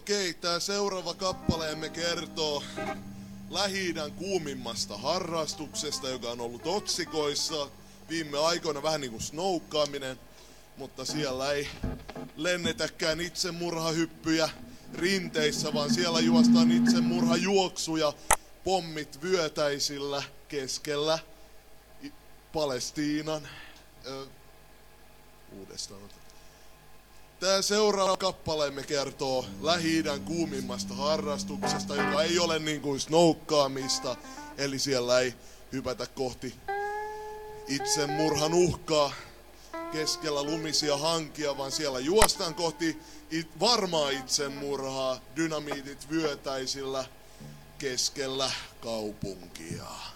Okei, tää seuraava kappaleemme kertoo Lähi-idän kuumimmasta harrastuksesta, joka on ollut otsikoissa viime aikoina, vähän niin kuin snoukkaaminen, mutta siellä ei lennetäkään itsemurhahyppyjä rinteissä, vaan siellä juostaan itsemurhajuoksuja pommit vyötäisillä keskellä Palestiinan. Uudestaan. Tää seuraava kappaleemme kertoo Lähi-idän kuumimmasta harrastuksesta, joka ei ole niin kuin snoukkaamista, eli siellä ei hypätä kohti itsemurhan uhkaa keskellä lumisia hankia, vaan siellä juostaan kohti varmaa itsemurhaa dynamiitit vyötäisillä keskellä kaupunkia.